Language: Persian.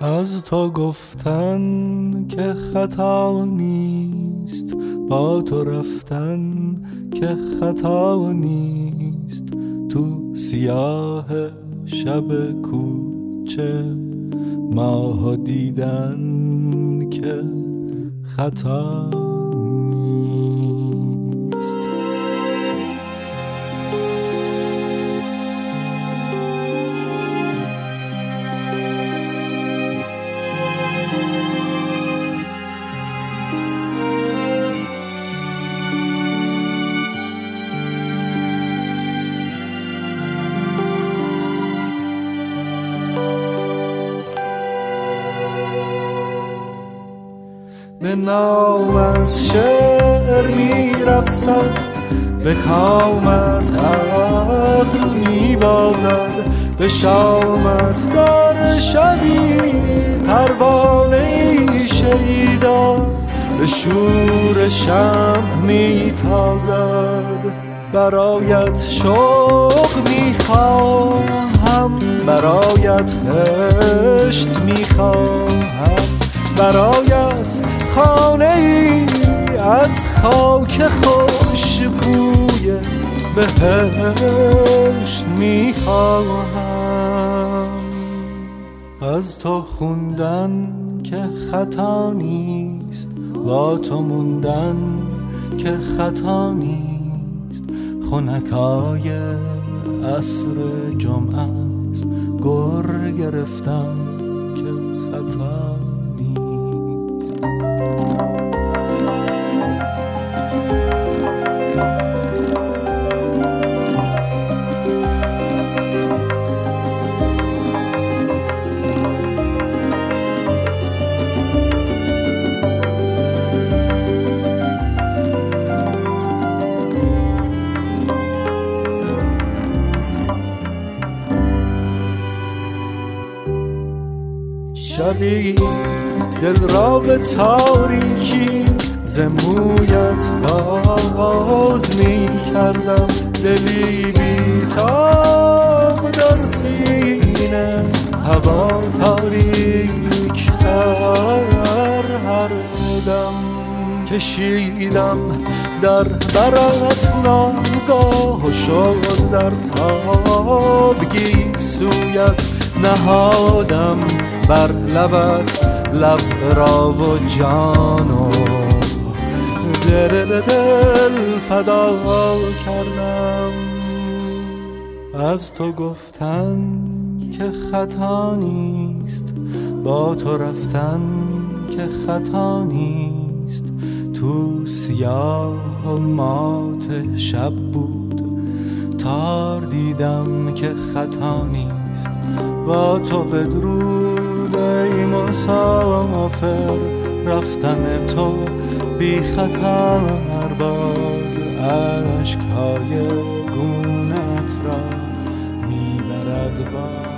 از تو گفتن که خطا نیست، با تو رفتن که خطا نیست، تو سیاه شب کوچه ماه دیدن که خطا نیست. به نام از شعر می‌رقصد، به کامت عقل می‌بازد، به شامت در شبی پروانه‌ای شیدا به شور شمع می‌تازد. برایت شوق می‌خواهم، برایت خشت می‌خواهم، برایت خانه ای از خاک خوشبوی بهشت میخواهم. از تو خوندن که خطا نیست، با تو موندن که خطا نیست، خنکای عصر جمعه است، گر گرفتم که خطا نیست. شبی دل را به تاریکی ز مویت باز می کردم، دلی بی تاب در سینه، هوا تاریک تر هر دم. کشیدم در برات ناگاه و شد در تابگی سویت نهادم، بر لبت لب را و جان و دل فدا کردم. از تو گفتن که خطا نیست، با تو رفتن که خطا نیست، تو سیاه و مات شب بود تار دیدم که خطا نیست. با تو بدرود ای مسافر، رفتن تو بی خطر باد، اشکهای گونت را میبرد باد.